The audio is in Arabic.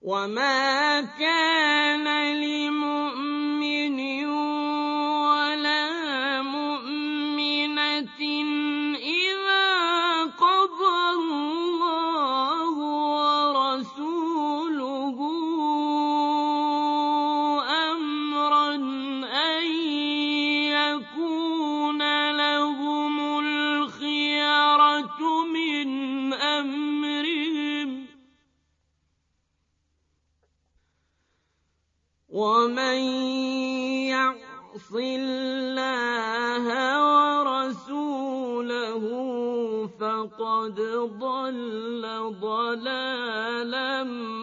وما كان لمؤمن ولا مؤمنة إذا قضى الله ورسوله أمرا أن يكون لهم الخيرة من أمرهم ومن يعص الله ورسوله فقد ضل ضلالا